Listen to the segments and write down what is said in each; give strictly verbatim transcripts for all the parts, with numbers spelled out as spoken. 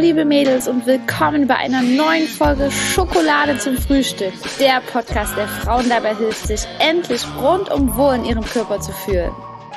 liebe Mädels und willkommen bei einer neuen Folge Schokolade zum Frühstück. Der Podcast, der Frauen dabei hilft, sich endlich rundum wohl in ihrem Körper zu fühlen.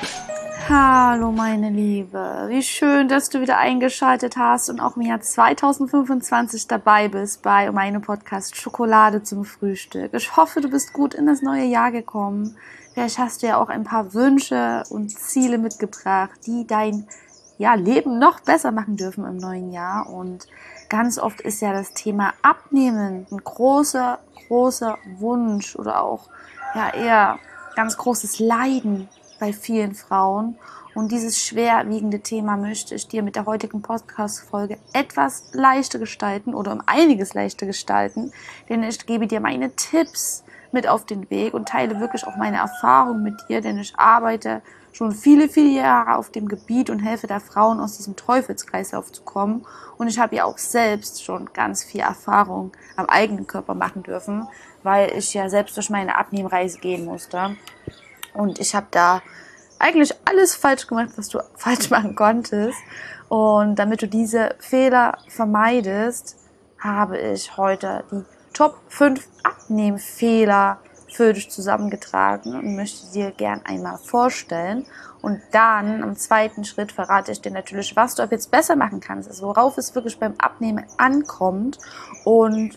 Hallo meine Liebe, wie schön, dass du wieder eingeschaltet hast und auch im Jahr zwanzig fünfundzwanzig dabei bist bei meinem Podcast Schokolade zum Frühstück. Ich hoffe, du bist gut in das neue Jahr gekommen. Vielleicht hast du ja auch ein paar Wünsche und Ziele mitgebracht, die dein ja, Leben noch besser machen dürfen im neuen Jahr. Und ganz oft ist ja das Thema Abnehmen ein großer, großer Wunsch oder auch ja eher ganz großes Leiden bei vielen Frauen. Und dieses schwerwiegende Thema möchte ich dir mit der heutigen Podcast-Folge etwas leichter gestalten oder um einiges leichter gestalten, denn ich gebe dir meine Tipps mit auf den Weg und teile wirklich auch meine Erfahrung mit dir, denn ich arbeite schon viele, viele Jahre auf dem Gebiet und helfe da Frauen aus diesem Teufelskreislauf zu kommen. Und ich habe ja auch selbst schon ganz viel Erfahrung am eigenen Körper machen dürfen, weil ich ja selbst durch meine Abnehmreise gehen musste. Und ich habe da eigentlich alles falsch gemacht, was du falsch machen konntest. Und damit du diese Fehler vermeidest, habe ich heute die Top fünf Abnehmfehler für dich zusammengetragen und möchte dir gern einmal vorstellen. Und dann im zweiten Schritt verrate ich dir natürlich, was du ab jetzt besser machen kannst, also worauf es wirklich beim Abnehmen ankommt und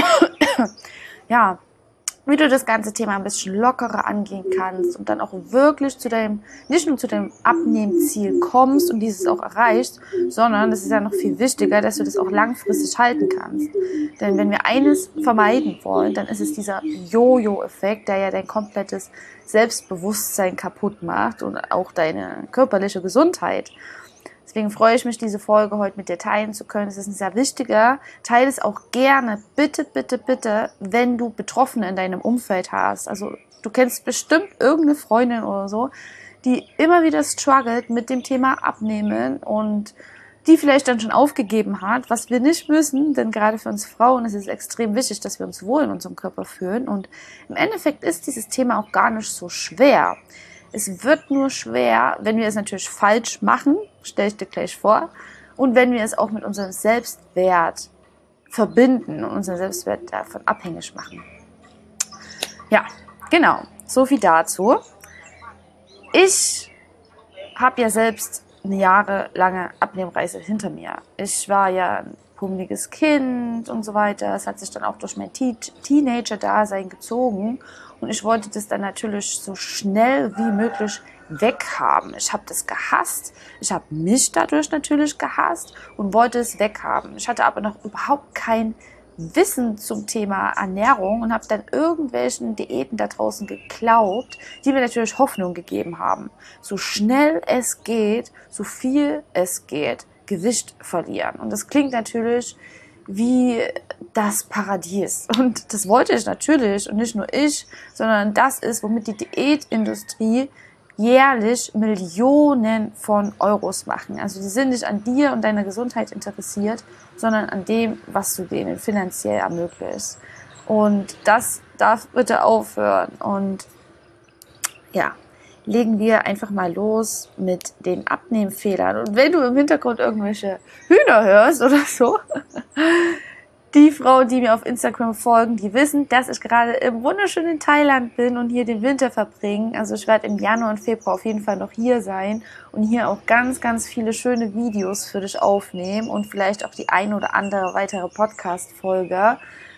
ja, wie du das ganze Thema ein bisschen lockerer angehen kannst und dann auch wirklich zu deinem, nicht nur zu deinem Abnehmziel kommst und dieses auch erreichst, sondern, das ist ja noch viel wichtiger, dass du das auch langfristig halten kannst. Denn wenn wir eines vermeiden wollen, dann ist es dieser Jojo-Effekt, der ja dein komplettes Selbstbewusstsein kaputt macht und auch deine körperliche Gesundheit. Deswegen freue ich mich, diese Folge heute mit dir teilen zu können. Es ist ein sehr wichtiger. Teile es auch gerne, bitte, bitte, bitte, wenn du Betroffene in deinem Umfeld hast. Also du kennst bestimmt irgendeine Freundin oder so, die immer wieder struggelt mit dem Thema Abnehmen und die vielleicht dann schon aufgegeben hat, was wir nicht müssen, denn gerade für uns Frauen ist es extrem wichtig, dass wir uns wohl in unserem Körper fühlen. Und im Endeffekt ist dieses Thema auch gar nicht so schwer. Es wird nur schwer, wenn wir es natürlich falsch machen, stelle ich dir gleich vor, und wenn wir es auch mit unserem Selbstwert verbinden und unseren Selbstwert davon abhängig machen. Ja, genau, so viel dazu. Ich habe ja selbst eine jahrelange Abnehmreise hinter mir. Ich war ja ein pummeliges Kind und so weiter. Es hat sich dann auch durch mein Te- Teenager-Dasein gezogen. Und ich wollte das dann natürlich so schnell wie möglich weghaben. Ich habe das gehasst. Ich habe mich dadurch natürlich gehasst und wollte es weghaben. Ich hatte aber noch überhaupt kein Wissen zum Thema Ernährung und habe dann irgendwelchen Diäten da draußen geglaubt, die mir natürlich Hoffnung gegeben haben. So schnell es geht, so viel es geht, Gewicht verlieren. Und das klingt natürlich wie das Paradies. Und das wollte ich natürlich und nicht nur ich, sondern das ist, womit die Diätindustrie jährlich Millionen von Euros machen. Also die sind nicht an dir und deiner Gesundheit interessiert, sondern an dem, was du denen finanziell ermöglichst. Und das darf bitte aufhören. Und ja, legen wir einfach mal los mit den Abnehmfehlern. Und wenn du im Hintergrund irgendwelche Hühner hörst oder so, die Frauen, die mir auf Instagram folgen, die wissen, dass ich gerade im wunderschönen Thailand bin und hier den Winter verbringe. Also ich werde im Januar und Februar auf jeden Fall noch hier sein und hier auch ganz, ganz viele schöne Videos für dich aufnehmen und vielleicht auch die ein oder andere weitere Podcast-Folge.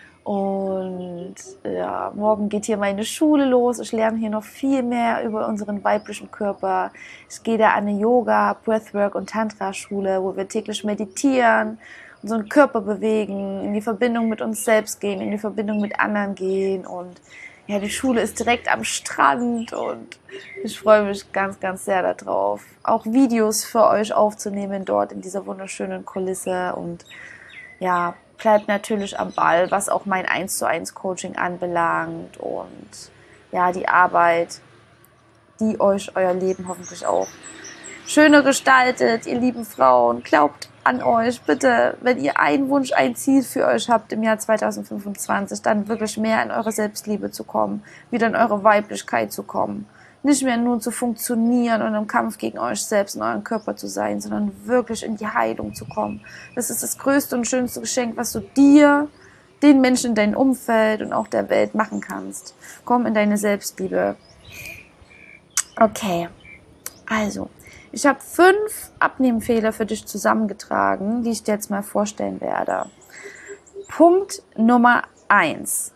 Und ja, morgen geht hier meine Schule los. Ich lerne hier noch viel mehr über unseren weiblichen Körper. Ich gehe da an eine Yoga, Breathwork und Tantra-Schule, wo wir täglich meditieren, unseren Körper bewegen, in die Verbindung mit uns selbst gehen, in die Verbindung mit anderen gehen. Und ja, die Schule ist direkt am Strand und ich freue mich ganz, ganz sehr darauf, auch Videos für euch aufzunehmen dort in dieser wunderschönen Kulisse. Und ja, bleibt natürlich am Ball, was auch mein eins zu eins Coaching anbelangt und ja, die Arbeit, die euch euer Leben hoffentlich auch schöner gestaltet, ihr lieben Frauen. Glaubt an euch, bitte, wenn ihr einen Wunsch, ein Ziel für euch habt im Jahr zwanzig fünfundzwanzig, dann wirklich mehr in eure Selbstliebe zu kommen, wieder in eure Weiblichkeit zu kommen, nicht mehr nur zu funktionieren und im Kampf gegen euch selbst und euren Körper zu sein, sondern wirklich in die Heilung zu kommen. Das ist das größte und schönste Geschenk, was du dir, den Menschen in deinem Umfeld und auch der Welt machen kannst. Komm in deine Selbstliebe. Okay, also, ich habe fünf Abnehmfehler für dich zusammengetragen, die ich dir jetzt mal vorstellen werde. Punkt Nummer eins.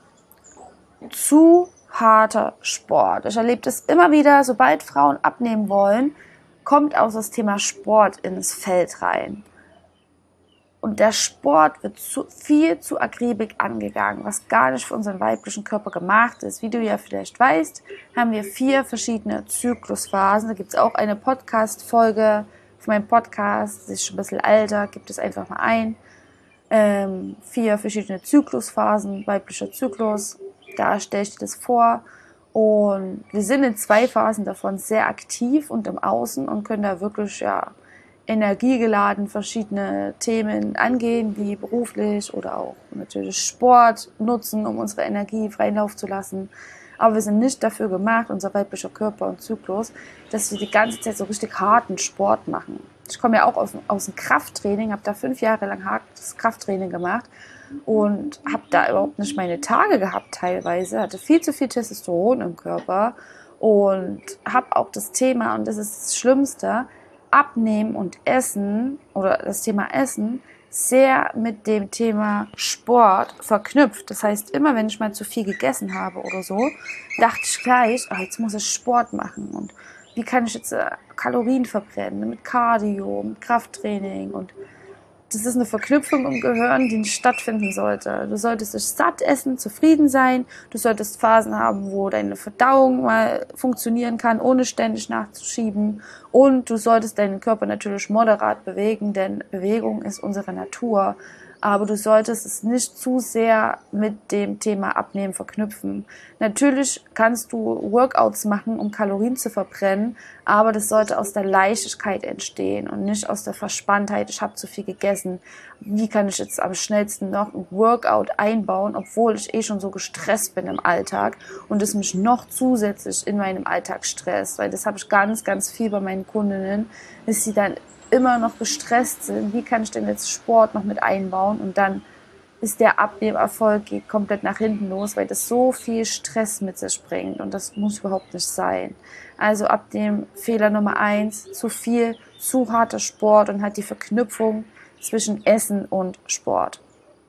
Zu harter Sport. Ich erlebe das immer wieder, sobald Frauen abnehmen wollen, kommt auch das Thema Sport ins Feld rein. Und der Sport wird zu, viel zu akribisch angegangen, was gar nicht für unseren weiblichen Körper gemacht ist. Wie du ja vielleicht weißt, haben wir vier verschiedene Zyklusphasen. Da gibt es auch eine Podcast-Folge von meinem Podcast, das ist schon ein bisschen älter, gibt es einfach mal ein. Ähm, vier verschiedene Zyklusphasen, weiblicher Zyklus, da stelle ich dir das vor. Und wir sind in zwei Phasen davon sehr aktiv und im Außen und können da wirklich, ja, energiegeladen verschiedene Themen angehen, wie beruflich oder auch natürlich Sport nutzen, um unsere Energie freien Lauf zu lassen. Aber wir sind nicht dafür gemacht, unser weiblicher Körper und Zyklus, dass wir die ganze Zeit so richtig harten Sport machen. Ich komme ja auch aus, aus dem Krafttraining, habe da fünf Jahre lang hartes Krafttraining gemacht und habe da überhaupt nicht meine Tage gehabt teilweise, hatte viel zu viel Testosteron im Körper und habe auch das Thema, und das ist das Schlimmste, Abnehmen und Essen oder das Thema Essen sehr mit dem Thema Sport verknüpft. Das heißt, immer wenn ich mal zu viel gegessen habe oder so, dachte ich gleich, oh, jetzt muss ich Sport machen und wie kann ich jetzt äh, Kalorien verbrennen mit Cardio, mit Krafttraining, und das ist eine Verknüpfung im Gehirn, die nicht stattfinden sollte. Du solltest dich satt essen, zufrieden sein. Du solltest Phasen haben, wo deine Verdauung mal funktionieren kann, ohne ständig nachzuschieben. Und du solltest deinen Körper natürlich moderat bewegen, denn Bewegung ist unsere Natur. Aber du solltest es nicht zu sehr mit dem Thema Abnehmen verknüpfen. Natürlich kannst du Workouts machen, um Kalorien zu verbrennen, aber das sollte aus der Leichtigkeit entstehen und nicht aus der Verspanntheit, ich habe zu viel gegessen. Wie kann ich jetzt am schnellsten noch ein Workout einbauen, obwohl ich eh schon so gestresst bin im Alltag und es mich noch zusätzlich in meinem Alltag stresst, weil das habe ich ganz, ganz viel bei meinen Kundinnen, dass sie dann immer noch gestresst sind, wie kann ich denn jetzt Sport noch mit einbauen, und dann ist der Abnehmerfolg geht komplett nach hinten los, weil das so viel Stress mit sich bringt und das muss überhaupt nicht sein. Also ab dem Fehler Nummer eins, zu viel, zu harter Sport und hat die Verknüpfung zwischen Essen und Sport.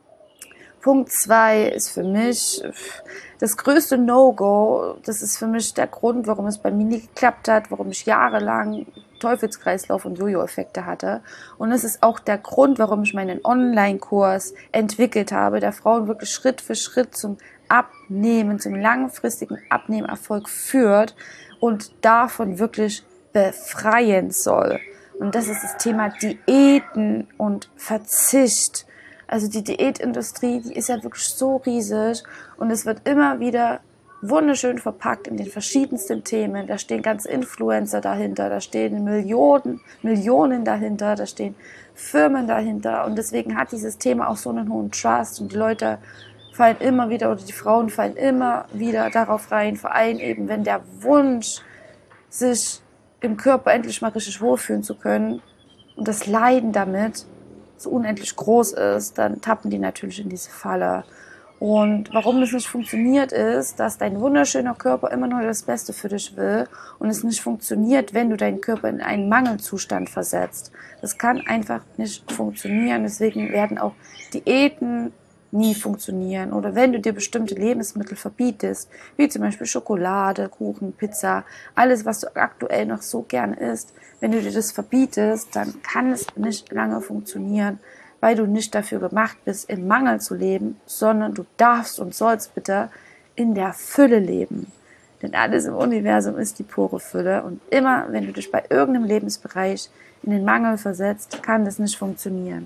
Punkt zwei ist für mich das größte No-Go. Das ist für mich der Grund, warum es bei mir nie geklappt hat, warum ich jahrelang Teufelskreislauf und Jojo-Effekte hatte. Und es ist auch der Grund, warum ich meinen Online-Kurs entwickelt habe, der Frauen wirklich Schritt für Schritt zum Abnehmen, zum langfristigen Abnehmerfolg führt und davon wirklich befreien soll. Und das ist das Thema Diäten und Verzicht. Also die Diätindustrie, die ist ja wirklich so riesig und es wird immer wieder wunderschön verpackt in den verschiedensten Themen. Da stehen ganze Influencer dahinter, da stehen Millionen, Millionen dahinter, da stehen Firmen dahinter und deswegen hat dieses Thema auch so einen hohen Trust und die Leute fallen immer wieder oder die Frauen fallen immer wieder darauf rein, vor allem eben, wenn der Wunsch, sich im Körper endlich mal richtig wohlfühlen zu können und das Leiden damit so unendlich groß ist, dann tappen die natürlich in diese Falle. Und warum das nicht funktioniert ist, dass dein wunderschöner Körper immer nur das Beste für dich will und es nicht funktioniert, wenn du deinen Körper in einen Mangelzustand versetzt. Das kann einfach nicht funktionieren, deswegen werden auch Diäten nie funktionieren. Oder wenn du dir bestimmte Lebensmittel verbietest, wie zum Beispiel Schokolade, Kuchen, Pizza, alles, was du aktuell noch so gern isst, wenn du dir das verbietest, dann kann es nicht lange funktionieren, weil du nicht dafür gemacht bist, im Mangel zu leben, sondern du darfst und sollst bitte in der Fülle leben. Denn alles im Universum ist die pure Fülle und immer, wenn du dich bei irgendeinem Lebensbereich in den Mangel versetzt, kann das nicht funktionieren.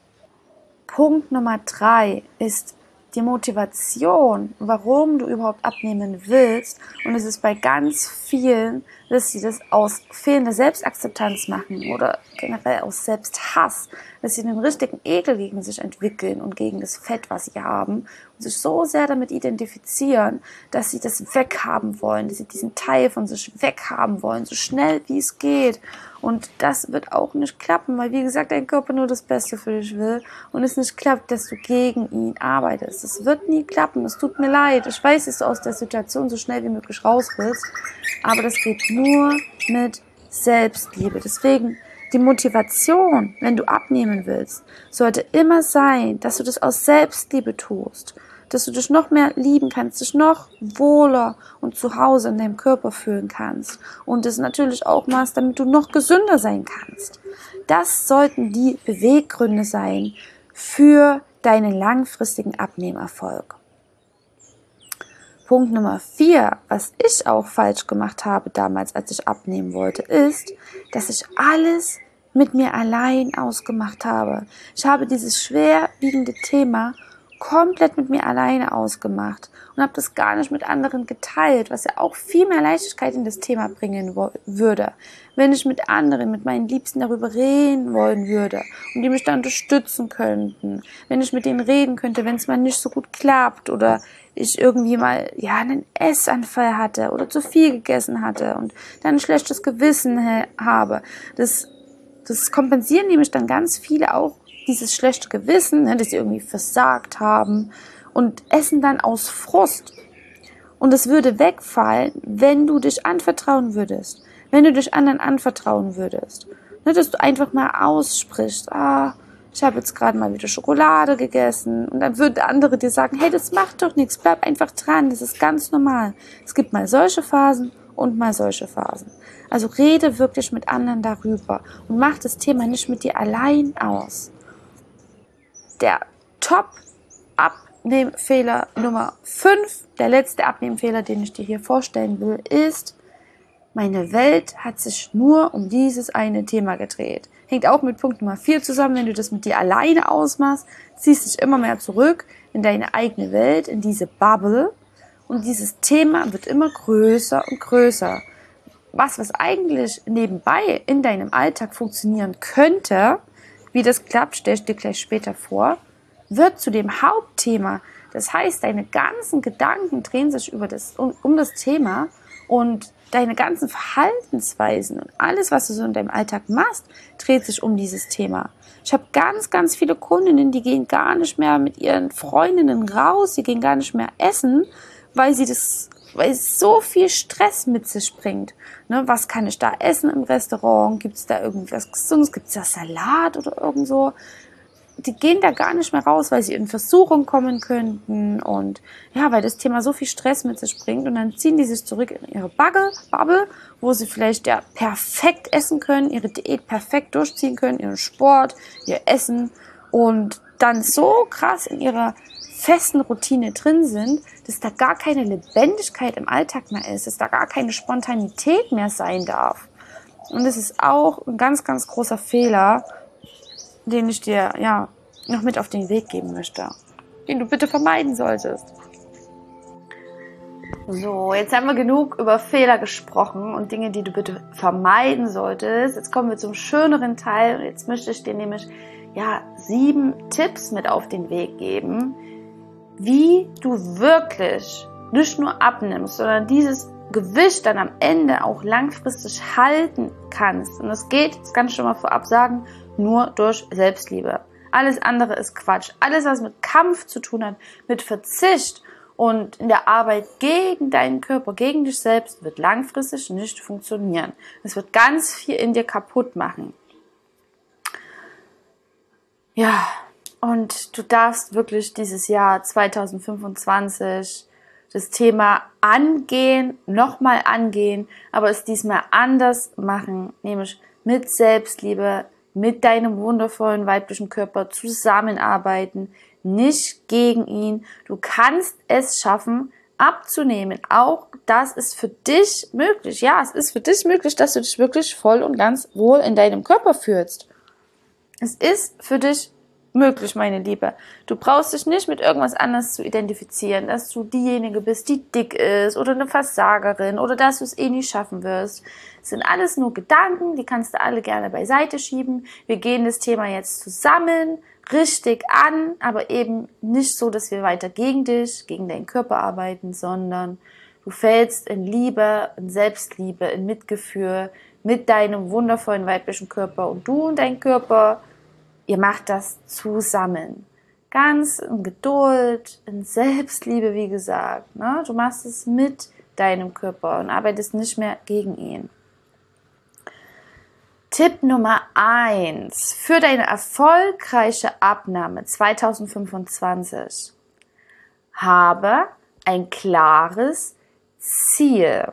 Punkt Nummer drei ist die Motivation, warum du überhaupt abnehmen willst. Und es ist bei ganz vielen, dass sie das aus fehlender Selbstakzeptanz machen oder generell aus Selbsthass. dass sie einen richtigen Ekel gegen sich entwickeln und gegen das Fett, was sie haben und sich so sehr damit identifizieren, dass sie das weghaben wollen, dass sie diesen Teil von sich weghaben wollen, so schnell wie es geht. Und das wird auch nicht klappen, weil, wie gesagt, dein Körper nur das Beste für dich will und es nicht klappt, dass du gegen ihn arbeitest. Das wird nie klappen, es tut mir leid. Ich weiß, dass du aus der Situation so schnell wie möglich raus willst, aber das geht nur mit Selbstliebe. Deswegen, die Motivation, wenn du abnehmen willst, sollte immer sein, dass du das aus Selbstliebe tust, dass du dich noch mehr lieben kannst, dich noch wohler und zu Hause in deinem Körper fühlen kannst und das natürlich auch machst, damit du noch gesünder sein kannst. Das sollten die Beweggründe sein für deinen langfristigen Abnehmerfolg. Punkt Nummer vier, was ich auch falsch gemacht habe damals, als ich abnehmen wollte, ist, dass ich alles mit mir allein ausgemacht habe. Ich habe dieses schwerwiegende Thema komplett mit mir alleine ausgemacht und habe das gar nicht mit anderen geteilt, was ja auch viel mehr Leichtigkeit in das Thema bringen würde, wenn ich mit anderen, mit meinen Liebsten darüber reden wollen würde und die mich dann unterstützen könnten, wenn ich mit denen reden könnte, wenn es mal nicht so gut klappt oder ich irgendwie mal ja einen Essanfall hatte oder zu viel gegessen hatte und dann ein schlechtes Gewissen habe. Das, das kompensieren nämlich dann ganz viele auch dieses schlechte Gewissen, ne, dass sie irgendwie versagt haben und essen dann aus Frust. Und es würde wegfallen, wenn du dich anvertrauen würdest, wenn du dich anderen anvertrauen würdest. Ne, dass du einfach mal aussprichst, ah, ich habe jetzt gerade mal wieder Schokolade gegessen und dann würden andere dir sagen, hey, das macht doch nichts, bleib einfach dran, das ist ganz normal. Es gibt mal solche Phasen und mal solche Phasen. Also rede wirklich mit anderen darüber und mach das Thema nicht mit dir allein aus. Der Top-Abnehmfehler Nummer fünf, der letzte Abnehmfehler, den ich dir hier vorstellen will, ist, meine Welt hat sich nur um dieses eine Thema gedreht. Hängt auch mit Punkt Nummer vier zusammen, wenn du das mit dir alleine ausmachst, ziehst dich immer mehr zurück in deine eigene Welt, in diese Bubble und dieses Thema wird immer größer und größer. Was, was eigentlich nebenbei in deinem Alltag funktionieren könnte, wie das klappt, stelle ich dir gleich später vor, wird zu dem Hauptthema. Das heißt, deine ganzen Gedanken drehen sich über das, um, um das Thema und deine ganzen Verhaltensweisen und alles, was du so in deinem Alltag machst, dreht sich um dieses Thema. Ich habe ganz, ganz viele Kundinnen, die gehen gar nicht mehr mit ihren Freundinnen raus, die gehen gar nicht mehr essen, weil sie das, weil es so viel Stress mit sich bringt. Ne, was kann ich da essen im Restaurant? Gibt es da irgendwas Gesundes? Gibt es da Salat oder irgend so? Die gehen da gar nicht mehr raus, weil sie in Versuchung kommen könnten und ja, weil das Thema so viel Stress mit sich bringt und dann ziehen die sich zurück in ihre Bubble, Bubble, wo sie vielleicht ja perfekt essen können, ihre Diät perfekt durchziehen können, ihren Sport, ihr Essen und dann so krass in ihrer festen Routine drin sind, dass da gar keine Lebendigkeit im Alltag mehr ist, dass da gar keine Spontanität mehr sein darf. Und das ist auch ein ganz, ganz großer Fehler, den ich dir ja noch mit auf den Weg geben möchte, den du bitte vermeiden solltest. So, jetzt haben wir genug über Fehler gesprochen und Dinge, die du bitte vermeiden solltest. Jetzt kommen wir zum schöneren Teil und jetzt möchte ich dir nämlich ja sieben Tipps mit auf den Weg geben, wie du wirklich nicht nur abnimmst, sondern dieses Gewicht dann am Ende auch langfristig halten kannst. Und das geht, das kann ich schon mal vorab sagen, nur durch Selbstliebe. Alles andere ist Quatsch. Alles, was mit Kampf zu tun hat, mit Verzicht und in der Arbeit gegen deinen Körper, gegen dich selbst, wird langfristig nicht funktionieren. Es wird ganz viel in dir kaputt machen. Ja, und du darfst wirklich dieses Jahr zwanzig fünfundzwanzig das Thema angehen, nochmal angehen, aber es diesmal anders machen, nämlich mit Selbstliebe, mit deinem wundervollen weiblichen Körper zusammenarbeiten, nicht gegen ihn. Du kannst es schaffen, abzunehmen. Auch das ist für dich möglich. Ja, es ist für dich möglich, dass du dich wirklich voll und ganz wohl in deinem Körper fühlst. Es ist für dich möglich, meine Liebe. Du brauchst dich nicht mit irgendwas anderes zu identifizieren, dass du diejenige bist, die dick ist oder eine Versagerin oder dass du es eh nicht schaffen wirst. Es sind alles nur Gedanken, die kannst du alle gerne beiseite schieben. Wir gehen das Thema jetzt zusammen richtig an, aber eben nicht so, dass wir weiter gegen dich, gegen deinen Körper arbeiten, sondern du fällst in Liebe, in Selbstliebe, in Mitgefühl mit deinem wundervollen weiblichen Körper und du und dein Körper, ihr macht das zusammen. Ganz in Geduld, in Selbstliebe, wie gesagt. Ne? Du machst es mit deinem Körper und arbeitest nicht mehr gegen ihn. Tipp Nummer eins für deine erfolgreiche Abnahme zwanzig fünfundzwanzig. Habe ein klares Ziel.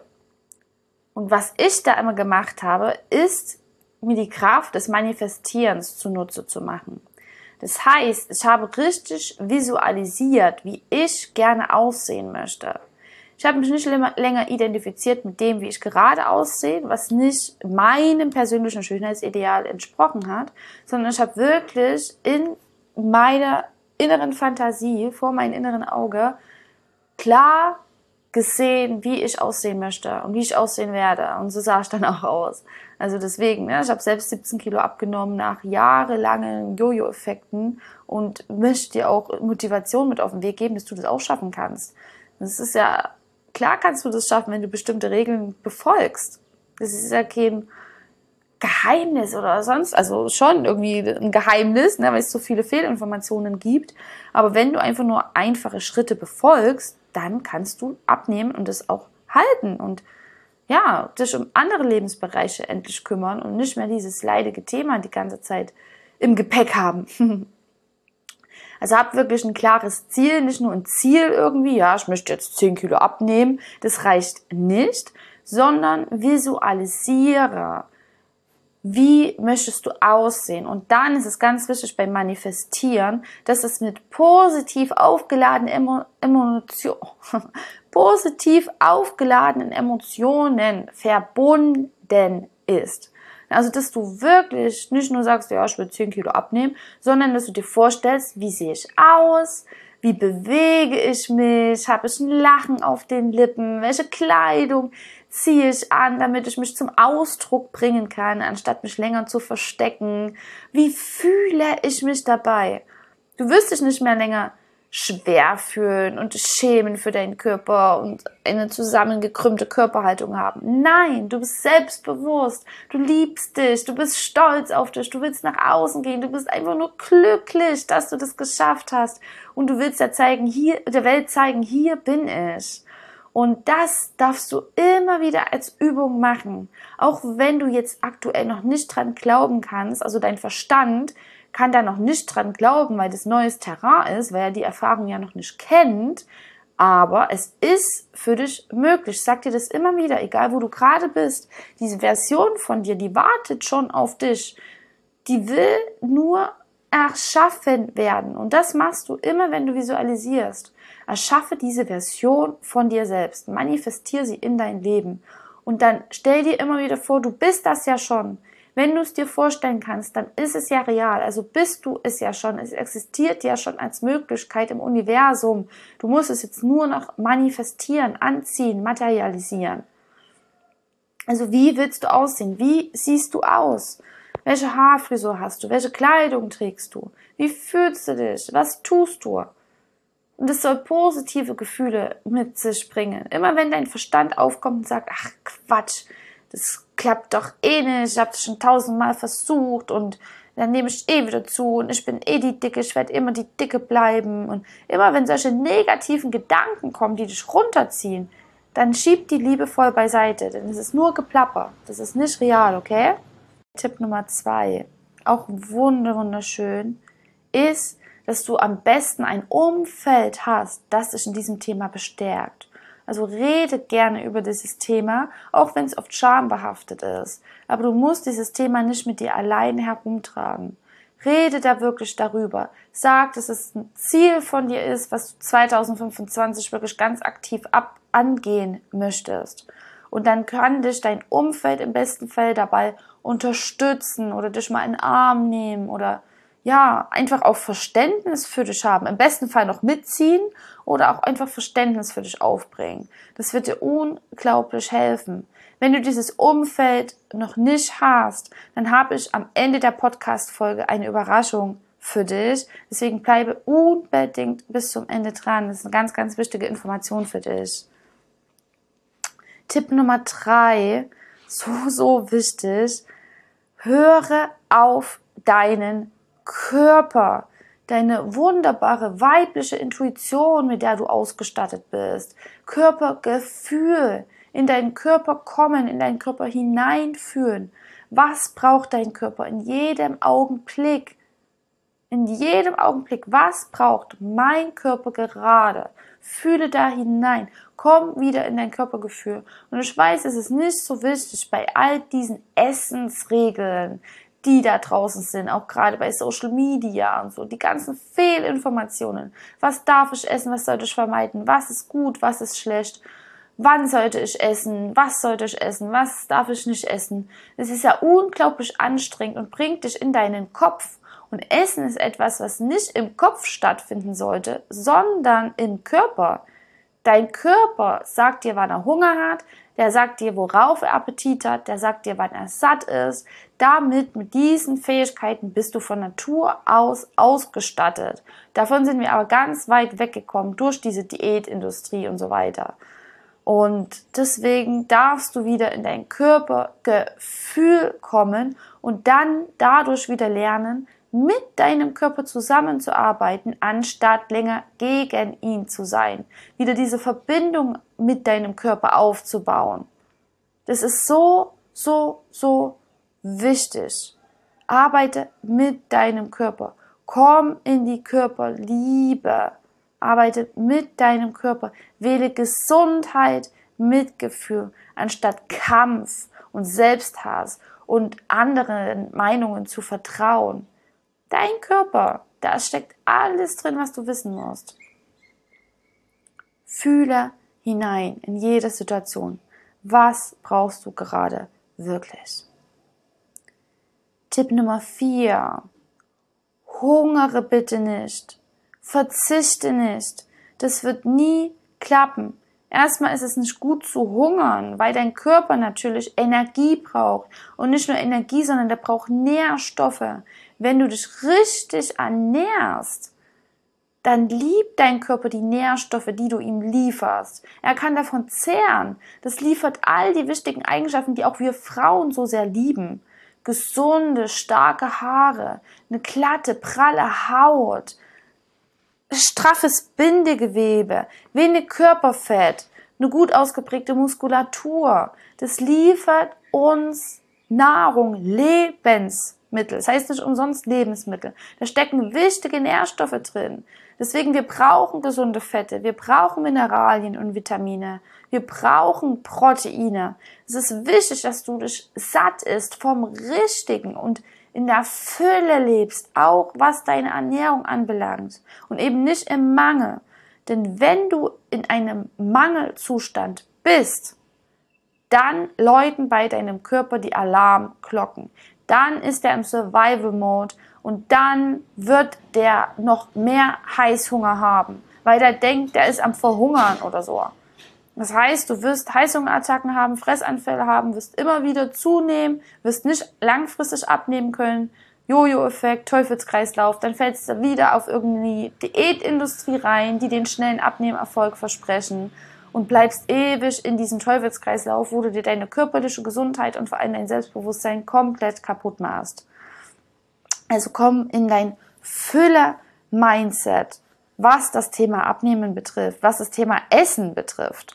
Und was ich da immer gemacht habe, ist, mir die Kraft des Manifestierens zunutze zu machen. Das heißt, ich habe richtig visualisiert, wie ich gerne aussehen möchte. Ich habe mich nicht länger identifiziert mit dem, wie ich gerade aussehe, was nicht meinem persönlichen Schönheitsideal entsprochen hat, sondern ich habe wirklich in meiner inneren Fantasie, vor meinem inneren Auge, klar gesehen, wie ich aussehen möchte und wie ich aussehen werde. Und so sah ich dann auch aus. Also deswegen, ne, ich habe selbst siebzehn Kilo abgenommen nach jahrelangen Jojo-Effekten und möchte dir auch Motivation mit auf den Weg geben, dass du das auch schaffen kannst. Das ist ja, klar kannst du das schaffen, wenn du bestimmte Regeln befolgst. Das ist ja kein Geheimnis oder sonst, also schon irgendwie ein Geheimnis, ne, weil es so viele Fehlinformationen gibt. Aber wenn du einfach nur einfache Schritte befolgst, dann kannst du abnehmen und das auch halten und ja, dich um andere Lebensbereiche endlich kümmern und nicht mehr dieses leidige Thema die ganze Zeit im Gepäck haben. Also hab wirklich ein klares Ziel, nicht nur ein Ziel irgendwie, ja, ich möchte jetzt zehn Kilo abnehmen, das reicht nicht, sondern visualisiere, wie möchtest du aussehen? Und dann ist es ganz wichtig beim Manifestieren, dass es mit positiv aufgeladenen Emotionen, positiv aufgeladenen Emotionen verbunden ist. Also, dass du wirklich nicht nur sagst, ja, ich will zehn Kilo abnehmen, sondern dass du dir vorstellst, wie sehe ich aus? Wie bewege ich mich? Habe ich ein Lachen auf den Lippen? Welche Kleidung ziehe ich an, damit ich mich zum Ausdruck bringen kann, anstatt mich länger zu verstecken? Wie fühle ich mich dabei? Du wirst dich nicht mehr länger schwer fühlen und schämen für deinen Körper und eine zusammengekrümmte Körperhaltung haben. Nein, du bist selbstbewusst, du liebst dich, du bist stolz auf dich, du willst nach außen gehen, du bist einfach nur glücklich, dass du das geschafft hast und du willst der, zeigen, hier, der Welt zeigen, hier bin ich. Und das darfst du immer wieder als Übung machen, auch wenn du jetzt aktuell noch nicht dran glauben kannst, also dein Verstand kann da noch nicht dran glauben, weil das neues Terrain ist, weil er die Erfahrung ja noch nicht kennt, aber es ist für dich möglich. Ich sag dir das immer wieder, egal wo du gerade bist, diese Version von dir, die wartet schon auf dich, die will nur erschaffen werden und das machst du immer, wenn du visualisierst. Erschaffe diese Version von dir selbst, manifestiere sie in dein Leben und dann stell dir immer wieder vor, du bist das ja schon. Wenn du es dir vorstellen kannst, dann ist es ja real, also bist du es ja schon, es existiert ja schon als Möglichkeit im Universum. Du musst es jetzt nur noch manifestieren, anziehen, materialisieren. Also wie willst du aussehen? Wie siehst du aus? Welche Haarfrisur hast du? Welche Kleidung trägst du? Wie fühlst du dich? Was tust du? Und es soll positive Gefühle mit sich bringen. Immer wenn dein Verstand aufkommt und sagt, ach Quatsch, das klappt doch eh nicht, ich habe das schon tausendmal versucht und dann nehme ich eh wieder zu und ich bin eh die Dicke, ich werde immer die Dicke bleiben. Und immer wenn solche negativen Gedanken kommen, die dich runterziehen, dann schieb die liebevoll beiseite, denn es ist nur Geplapper, das ist nicht real, okay? Tipp Nummer zwei, auch wunderschön, ist, dass du am besten ein Umfeld hast, das dich in diesem Thema bestärkt. Also rede gerne über dieses Thema, auch wenn es oft schambehaftet ist. Aber du musst dieses Thema nicht mit dir alleine herumtragen. Rede da wirklich darüber. Sag, dass es ein Ziel von dir ist, was du zwanzig fünfundzwanzig wirklich ganz aktiv ab angehen möchtest. Und dann kann dich dein Umfeld im besten Fall dabei unterstützen oder dich mal in den Arm nehmen oder ja, einfach auch Verständnis für dich haben. Im besten Fall noch mitziehen oder auch einfach Verständnis für dich aufbringen. Das wird dir unglaublich helfen. Wenn du dieses Umfeld noch nicht hast, dann habe ich am Ende der Podcast-Folge eine Überraschung für dich. Deswegen bleibe unbedingt bis zum Ende dran. Das ist eine ganz, ganz wichtige Information für dich. Tipp Nummer drei, so, so wichtig. Höre auf deinen Körper, deine wunderbare weibliche Intuition, mit der du ausgestattet bist, Körpergefühl, in deinen Körper kommen, in deinen Körper hineinführen. Was braucht dein Körper in jedem Augenblick? In jedem Augenblick, was braucht mein Körper gerade? Fühle da hinein, komm wieder in dein Körpergefühl. Und ich weiß, es ist nicht so wichtig bei all diesen Essensregeln, die da draußen sind, auch gerade bei Social Media und so, die ganzen Fehlinformationen. Was darf ich essen, was sollte ich vermeiden, was ist gut, was ist schlecht, wann sollte ich essen, was sollte ich essen, was darf ich nicht essen. Es ist ja unglaublich anstrengend und bringt dich in deinen Kopf. Und Essen ist etwas, was nicht im Kopf stattfinden sollte, sondern im Körper. Dein Körper sagt dir, wann er Hunger hat, der sagt dir, worauf er Appetit hat, der sagt dir, wann er satt ist. Damit, mit diesen Fähigkeiten bist du von Natur aus ausgestattet. Davon sind wir aber ganz weit weggekommen durch diese Diätindustrie und so weiter. Und deswegen darfst du wieder in dein Körpergefühl kommen und dann dadurch wieder lernen, mit deinem Körper zusammenzuarbeiten, anstatt länger gegen ihn zu sein. Wieder diese Verbindung mit deinem Körper aufzubauen. Das ist so, so, so wichtig. Arbeite mit deinem Körper. Komm in die Körperliebe. Arbeite mit deinem Körper. Wähle Gesundheit, Mitgefühl, anstatt Kampf und Selbsthass und anderen Meinungen zu vertrauen. Dein Körper, da steckt alles drin, was du wissen musst. Fühle hinein in jede Situation. Was brauchst du gerade wirklich? Tipp Nummer vier. Hungere bitte nicht. Verzichte nicht. Das wird nie klappen. Erstmal ist es nicht gut zu hungern, weil dein Körper natürlich Energie braucht. Und nicht nur Energie, sondern der braucht Nährstoffe. Wenn du dich richtig ernährst, dann liebt dein Körper die Nährstoffe, die du ihm lieferst. Er kann davon zehren. Das liefert all die wichtigen Eigenschaften, die auch wir Frauen so sehr lieben. Gesunde, starke Haare, eine glatte, pralle Haut, straffes Bindegewebe, wenig Körperfett, eine gut ausgeprägte Muskulatur. Das liefert uns Nahrung, Lebensmittel. Das heißt nicht umsonst Lebensmittel. Da stecken wichtige Nährstoffe drin. Deswegen, wir brauchen gesunde Fette, wir brauchen Mineralien und Vitamine, wir brauchen Proteine. Es ist wichtig, dass du dich satt isst vom Richtigen und in der Fülle lebst, auch was deine Ernährung anbelangt und eben nicht im Mangel. Denn wenn du in einem Mangelzustand bist, dann läuten bei deinem Körper die Alarmglocken. Dann ist er im Survival-Mode und dann wird der noch mehr Heißhunger haben, weil der denkt, der ist am Verhungern oder so. Das heißt, du wirst Heißhungerattacken haben, Fressanfälle haben, wirst immer wieder zunehmen, wirst nicht langfristig abnehmen können, Jojo-Effekt, Teufelskreislauf, dann fällst du wieder auf irgendeine Diätindustrie rein, die den schnellen Abnehmerfolg versprechen und bleibst ewig in diesem Teufelskreislauf, wo du dir deine körperliche Gesundheit und vor allem dein Selbstbewusstsein komplett kaputt machst. Also komm in dein Fülle-Mindset, was das Thema Abnehmen betrifft, was das Thema Essen betrifft.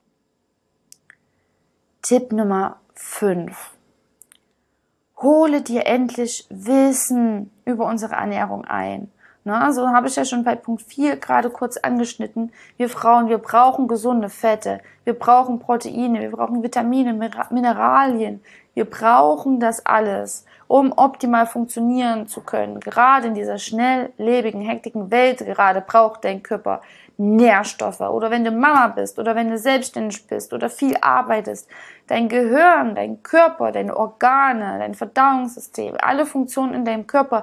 Tipp Nummer fünf. Hole dir endlich Wissen über unsere Ernährung ein. Na, so habe ich ja schon bei Punkt vier gerade kurz angeschnitten. Wir Frauen, wir brauchen gesunde Fette, wir brauchen Proteine, wir brauchen Vitamine, Mineralien. Wir brauchen das alles, um optimal funktionieren zu können. Gerade in dieser schnelllebigen, hektigen Welt gerade braucht dein Körper Nährstoffe. Oder wenn du Mama bist oder wenn du selbstständig bist oder viel arbeitest, dein Gehirn, dein Körper, deine Organe, dein Verdauungssystem, alle Funktionen in deinem Körper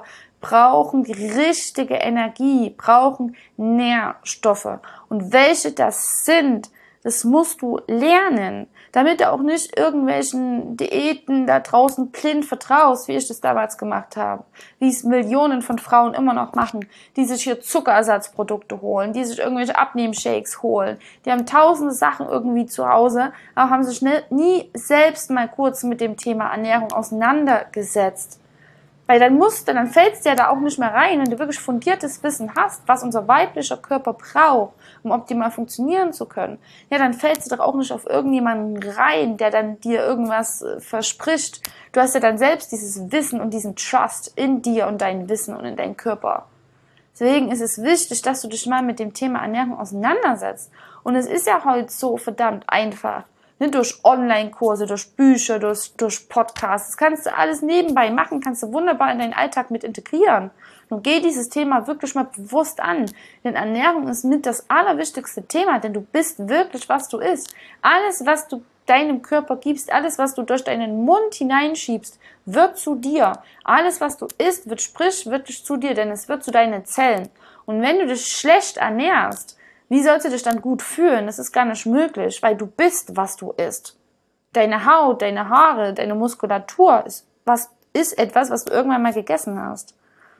brauchen die richtige Energie, brauchen Nährstoffe. Und welche das sind, das musst du lernen, damit du auch nicht irgendwelchen Diäten da draußen blind vertraust, wie ich das damals gemacht habe, wie es Millionen von Frauen immer noch machen, die sich hier Zuckerersatzprodukte holen, die sich irgendwelche Abnehmshakes holen, die haben tausende Sachen irgendwie zu Hause, aber haben sich nie selbst mal kurz mit dem Thema Ernährung auseinandergesetzt. Weil dann musst du, dann fällst du ja da auch nicht mehr rein, wenn du wirklich fundiertes Wissen hast, was unser weiblicher Körper braucht, um optimal funktionieren zu können. Ja, dann fällst du doch auch nicht auf irgendjemanden rein, der dann dir irgendwas äh, verspricht. Du hast ja dann selbst dieses Wissen und diesen Trust in dir und dein Wissen und in deinen Körper. Deswegen ist es wichtig, dass du dich mal mit dem Thema Ernährung auseinandersetzt. Und es ist ja heute so verdammt einfach. Nicht durch Online-Kurse, durch Bücher, durch, durch Podcasts. Das kannst du alles nebenbei machen, kannst du wunderbar in deinen Alltag mit integrieren. Nun geh dieses Thema wirklich mal bewusst an. Denn Ernährung ist mit das allerwichtigste Thema, denn du bist wirklich, was du isst. Alles, was du deinem Körper gibst, alles, was du durch deinen Mund hineinschiebst, wird zu dir. Alles, was du isst, wird sprichwörtlich zu dir, denn es wird zu deinen Zellen. Und wenn du dich schlecht ernährst, wie sollst du dich dann gut fühlen? Das ist gar nicht möglich, weil du bist, was du isst. Deine Haut, deine Haare, deine Muskulatur ist, was, ist etwas, was du irgendwann mal gegessen hast.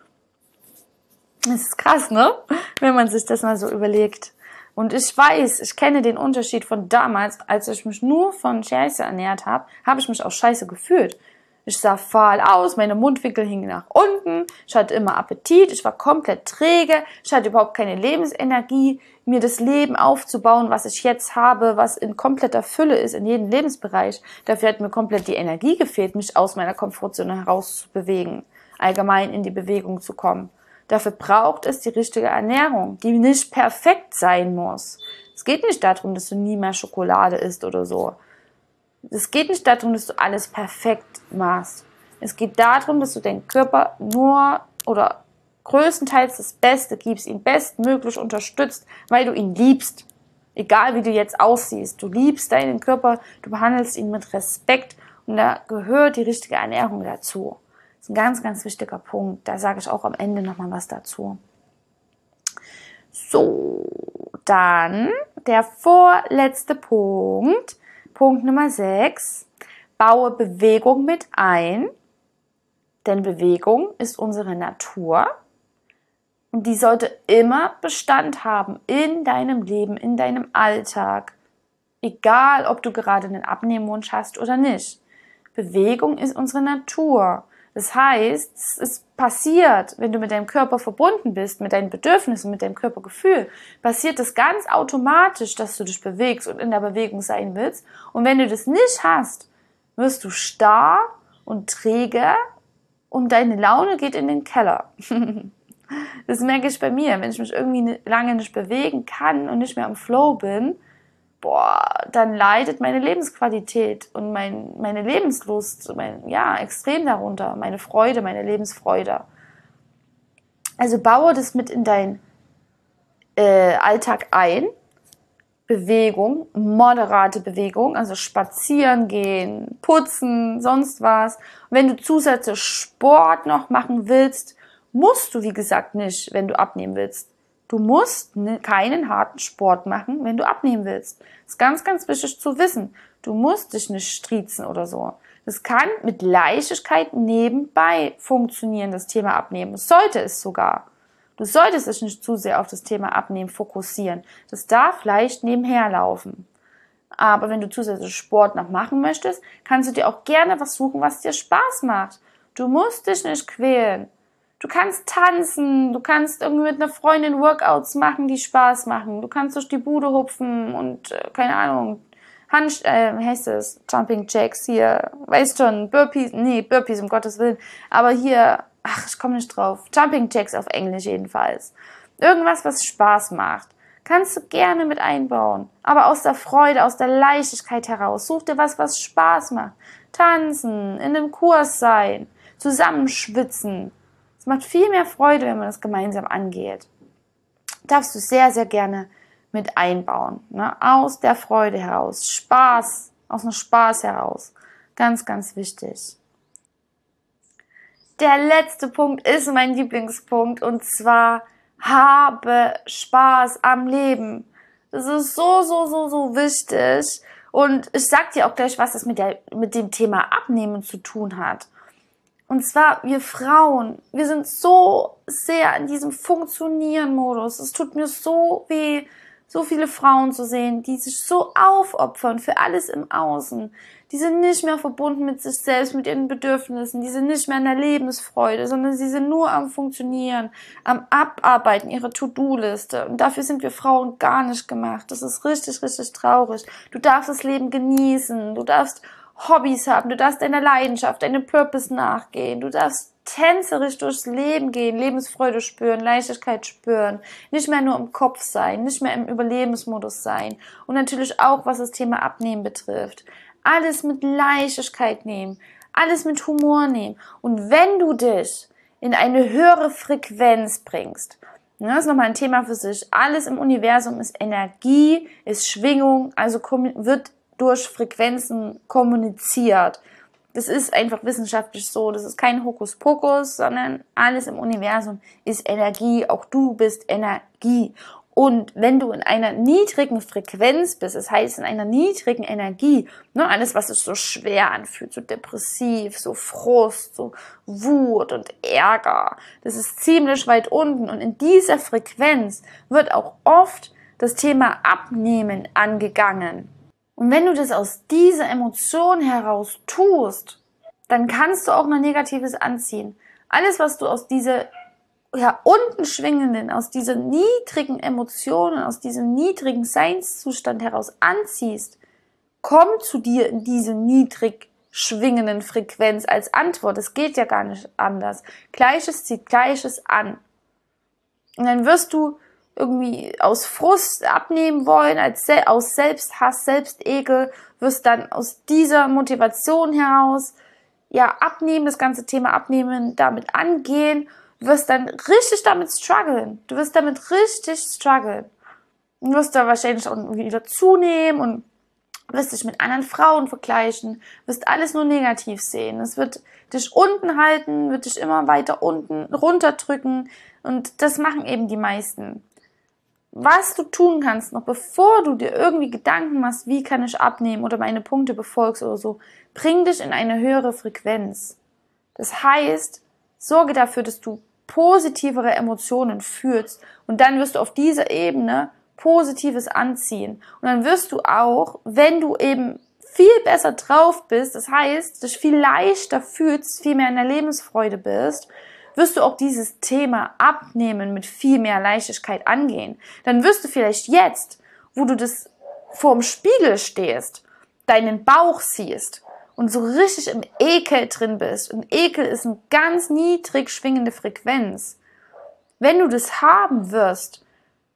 Das ist krass, ne? Wenn man sich das mal so überlegt. Und ich weiß, ich kenne den Unterschied von damals, als ich mich nur von Scheiße ernährt habe, habe ich mich auch scheiße gefühlt. Ich sah fahl aus, meine Mundwinkel hingen nach unten, ich hatte immer Appetit, ich war komplett träge, ich hatte überhaupt keine Lebensenergie, mir das Leben aufzubauen, was ich jetzt habe, was in kompletter Fülle ist, in jedem Lebensbereich. Dafür hat mir komplett die Energie gefehlt, mich aus meiner Komfortzone herauszubewegen, allgemein in die Bewegung zu kommen. Dafür braucht es die richtige Ernährung, die nicht perfekt sein muss. Es geht nicht darum, dass du nie mehr Schokolade isst oder so. Es geht nicht darum, dass du alles perfekt machst. Es geht darum, dass du deinem Körper nur oder größtenteils das Beste gibst, ihn bestmöglich unterstützt, weil du ihn liebst. Egal wie du jetzt aussiehst, du liebst deinen Körper, du behandelst ihn mit Respekt und da gehört die richtige Ernährung dazu. Das ist ein ganz, ganz wichtiger Punkt. Da sage ich auch am Ende nochmal was dazu. So, dann der vorletzte Punkt. Punkt Nummer sechs, baue Bewegung mit ein, denn Bewegung ist unsere Natur und die sollte immer Bestand haben in deinem Leben, in deinem Alltag, egal ob du gerade einen Abnehmwunsch hast oder nicht. Bewegung ist unsere Natur. Das heißt, es ist passiert, wenn du mit deinem Körper verbunden bist, mit deinen Bedürfnissen, mit deinem Körpergefühl, passiert das ganz automatisch, dass du dich bewegst und in der Bewegung sein willst. Und wenn du das nicht hast, wirst du starr und träge und deine Laune geht in den Keller. Das merke ich bei mir, wenn ich mich irgendwie lange nicht bewegen kann und nicht mehr im Flow bin, boah, dann leidet meine Lebensqualität und mein, meine Lebenslust, mein, ja, extrem darunter, meine Freude, meine Lebensfreude. Also baue das mit in deinen äh, Alltag ein. Bewegung, moderate Bewegung, also spazieren gehen, putzen, sonst was. Und wenn du zusätzlich Sport noch machen willst, musst du, wie gesagt, nicht, wenn du abnehmen willst. Du musst keinen harten Sport machen, wenn du abnehmen willst. Das ist ganz, ganz wichtig zu wissen. Du musst dich nicht striezen oder so. Das kann mit Leichtigkeit nebenbei funktionieren, das Thema Abnehmen. Das sollte es sogar. Du solltest dich nicht zu sehr auf das Thema Abnehmen fokussieren. Das darf leicht nebenher laufen. Aber wenn du zusätzlich Sport noch machen möchtest, kannst du dir auch gerne was suchen, was dir Spaß macht. Du musst dich nicht quälen. Du kannst tanzen, du kannst irgendwie mit einer Freundin Workouts machen, die Spaß machen. Du kannst durch die Bude hupfen und, äh, keine Ahnung, Hand, äh, wie heißt es, Jumping Jacks hier, weißt schon, Burpees, nee, Burpees, um Gottes Willen, aber hier, ach, ich komme nicht drauf, Jumping Jacks auf Englisch jedenfalls. Irgendwas, was Spaß macht, kannst du gerne mit einbauen, aber aus der Freude, aus der Leichtigkeit heraus. Such dir was, was Spaß macht. Tanzen, in einem Kurs sein, zusammenschwitzen. Es macht viel mehr Freude, wenn man das gemeinsam angeht. Darfst du sehr, sehr gerne mit einbauen. Ne? Aus der Freude heraus. Spaß, aus einem Spaß heraus. Ganz, ganz wichtig. der letzte Punkt ist mein Lieblingspunkt und zwar habe Spaß am Leben. Das ist so, so, so, so wichtig und ich sag dir auch gleich, was das mit, der, mit dem Thema Abnehmen zu tun hat. Und zwar, wir Frauen, wir sind so sehr in diesem Funktionieren-Modus. Es tut mir so weh, so viele Frauen zu sehen, die sich so aufopfern für alles im Außen. Die sind nicht mehr verbunden mit sich selbst, mit ihren Bedürfnissen. Die sind nicht mehr in der Lebensfreude, sondern sie sind nur am Funktionieren, am Abarbeiten ihrer To-Do-Liste. Und dafür sind wir Frauen gar nicht gemacht. Das ist richtig, richtig traurig. Du darfst das Leben genießen. Du darfst Hobbys haben, du darfst deiner Leidenschaft, deinem Purpose nachgehen, du darfst tänzerisch durchs Leben gehen, Lebensfreude spüren, Leichtigkeit spüren, nicht mehr nur im Kopf sein, nicht mehr im Überlebensmodus sein und natürlich auch, was das Thema Abnehmen betrifft. Alles mit Leichtigkeit nehmen, alles mit Humor nehmen und wenn du dich in eine höhere Frequenz bringst, das ist nochmal ein Thema für sich, alles im Universum ist Energie, ist Schwingung, also wird durch Frequenzen kommuniziert. Das ist einfach wissenschaftlich so. Das ist kein Hokuspokus, sondern alles im Universum ist Energie. Auch du bist Energie. Und wenn du in einer niedrigen Frequenz bist, das heißt in einer niedrigen Energie, ne, alles, was sich so schwer anfühlt, so depressiv, so Frust, so Wut und Ärger, das ist ziemlich weit unten. Und in dieser Frequenz wird auch oft das Thema Abnehmen angegangen. Und wenn du das aus dieser Emotion heraus tust, dann kannst du auch noch Negatives anziehen. Alles, was du aus dieser ja, unten schwingenden, aus dieser niedrigen Emotionen, aus diesem niedrigen Seinszustand heraus anziehst, kommt zu dir in diese niedrig schwingenden Frequenz als Antwort. Es geht ja gar nicht anders. Gleiches zieht Gleiches an. Und dann wirst du irgendwie aus Frust abnehmen wollen, als Se- aus Selbsthass, Selbstekel, wirst dann aus dieser Motivation heraus ja abnehmen, das ganze Thema Abnehmen damit angehen, wirst dann richtig damit strugglen. Du wirst damit richtig strugglen. Du wirst da wahrscheinlich auch wieder zunehmen und wirst dich mit anderen Frauen vergleichen, wirst alles nur negativ sehen. Es wird dich unten halten, wird dich immer weiter unten runterdrücken und das machen eben die meisten. Was du tun kannst, noch bevor du dir irgendwie Gedanken machst, wie kann ich abnehmen oder meine Punkte befolgst oder so, bring dich in eine höhere Frequenz. Das heißt, sorge dafür, dass du positivere Emotionen fühlst und dann wirst du auf dieser Ebene Positives anziehen. Und dann wirst du auch, wenn du eben viel besser drauf bist, das heißt, dich viel leichter fühlst, viel mehr in der Lebensfreude bist, wirst du auch dieses Thema Abnehmen mit viel mehr Leichtigkeit angehen. Dann wirst du vielleicht jetzt, wo du das vorm Spiegel stehst, deinen Bauch siehst und so richtig im Ekel drin bist. Und Ekel ist eine ganz niedrig schwingende Frequenz. Wenn du das haben wirst,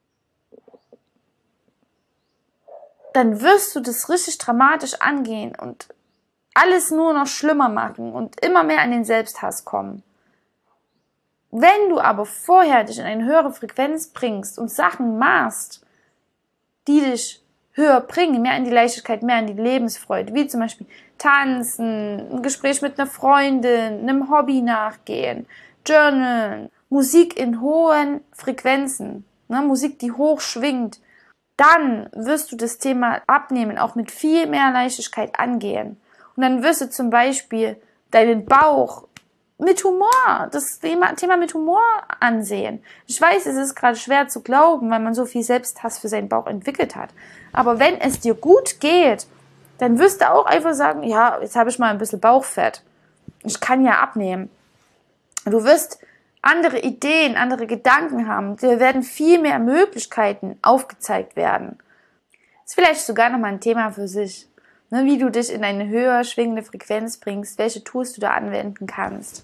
dann wirst du das richtig dramatisch angehen und alles nur noch schlimmer machen und immer mehr an den Selbsthass kommen. Wenn du aber vorher dich in eine höhere Frequenz bringst und Sachen machst, die dich höher bringen, mehr in die Leichtigkeit, mehr in die Lebensfreude, wie zum Beispiel tanzen, ein Gespräch mit einer Freundin, einem Hobby nachgehen, journalen, Musik in hohen Frequenzen, ne, Musik, die hoch schwingt, dann wirst du das Thema Abnehmen auch mit viel mehr Leichtigkeit angehen. Und dann wirst du zum Beispiel deinen Bauch mit Humor, das Thema, Thema mit Humor ansehen. Ich weiß, es ist gerade schwer zu glauben, weil man so viel Selbsthass für seinen Bauch entwickelt hat. Aber wenn es dir gut geht, dann wirst du auch einfach sagen, ja, jetzt habe ich mal ein bisschen Bauchfett. Ich kann ja abnehmen. Du wirst andere Ideen, andere Gedanken haben. Dir werden viel mehr Möglichkeiten aufgezeigt werden. Das ist vielleicht sogar nochmal ein Thema für sich. Ne, wie du dich in eine höher schwingende Frequenz bringst, welche Tools du da anwenden kannst.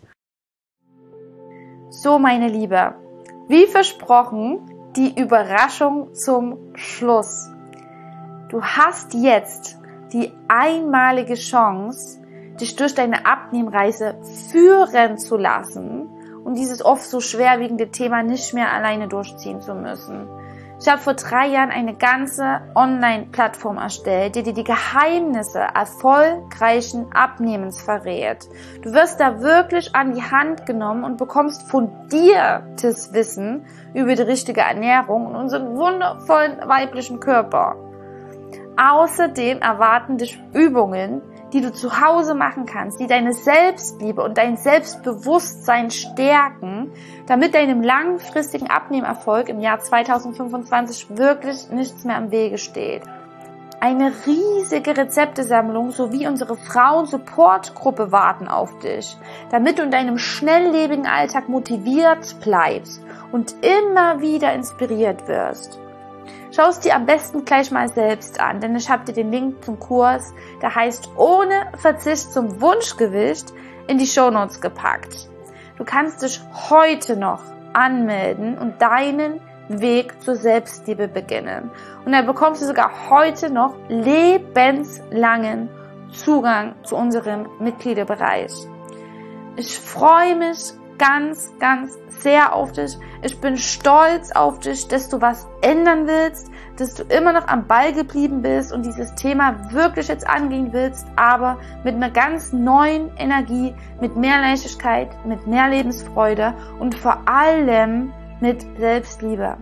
So, meine Liebe, wie versprochen, die Überraschung zum Schluss. Du hast jetzt die einmalige Chance, dich durch deine Abnehmreise führen zu lassen und dieses oft so schwerwiegende Thema nicht mehr alleine durchziehen zu müssen. Ich habe vor drei Jahren eine ganze Online-Plattform erstellt, die dir die Geheimnisse erfolgreichen Abnehmens verrät. Du wirst da wirklich an die Hand genommen und bekommst fundiertes Wissen über die richtige Ernährung und unseren wundervollen weiblichen Körper. Außerdem erwarten dich Übungen, die du zu Hause machen kannst, die deine Selbstliebe und dein Selbstbewusstsein stärken, damit deinem langfristigen Abnehmerfolg im Jahr zweitausendfünfundzwanzig wirklich nichts mehr im Wege steht. Eine riesige Rezeptesammlung sowie unsere Frauen-Support-Gruppe warten auf dich, damit du in deinem schnelllebigen Alltag motiviert bleibst und immer wieder inspiriert wirst. Schau es dir am besten gleich mal selbst an, denn ich habe dir den Link zum Kurs, der heißt Ohne Verzicht zum Wunschgewicht, in die Shownotes gepackt. Du kannst dich heute noch anmelden und deinen Weg zur Selbstliebe beginnen. Und dann bekommst du sogar heute noch lebenslangen Zugang zu unserem Mitgliederbereich. Ich freue mich ganz, ganz sehr auf dich. Ich bin stolz auf dich, dass du was ändern willst, dass du immer noch am Ball geblieben bist und dieses Thema wirklich jetzt angehen willst, aber mit einer ganz neuen Energie, mit mehr Leichtigkeit, mit mehr Lebensfreude und vor allem mit Selbstliebe.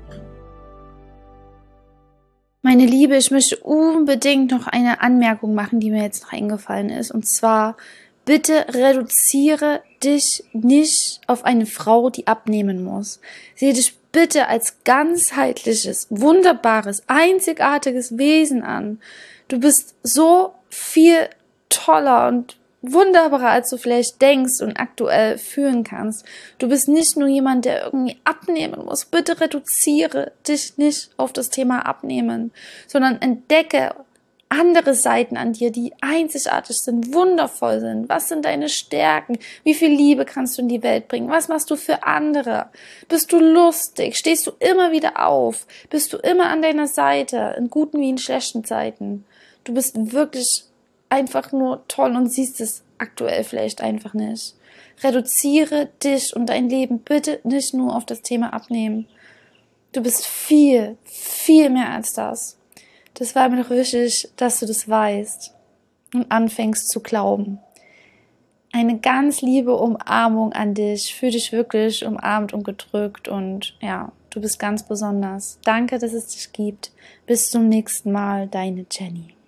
Meine Liebe, ich möchte unbedingt noch eine Anmerkung machen, die mir jetzt noch eingefallen ist, und zwar: Bitte reduziere dich nicht auf eine Frau, die abnehmen muss. Sehe dich bitte als ganzheitliches, wunderbares, einzigartiges Wesen an. Du bist so viel toller und wunderbarer, als du vielleicht denkst und aktuell fühlen kannst. Du bist nicht nur jemand, der irgendwie abnehmen muss. Bitte reduziere dich nicht auf das Thema Abnehmen, sondern entdecke andere Seiten an dir, die einzigartig sind, wundervoll sind. Was sind deine Stärken? Wie viel Liebe kannst du in die Welt bringen? Was machst du für andere? Bist du lustig? Stehst du immer wieder auf? Bist du immer an deiner Seite, in guten wie in schlechten Zeiten? Du bist wirklich einfach nur toll und siehst es aktuell vielleicht einfach nicht. Reduziere dich und dein Leben bitte nicht nur auf das Thema Abnehmen. Du bist viel, viel mehr als das. Das war mir noch wichtig, dass du das weißt und anfängst zu glauben. Eine ganz liebe Umarmung an dich. Fühl dich wirklich umarmt und gedrückt und ja, du bist ganz besonders. Danke, dass es dich gibt. Bis zum nächsten Mal, deine Jenny.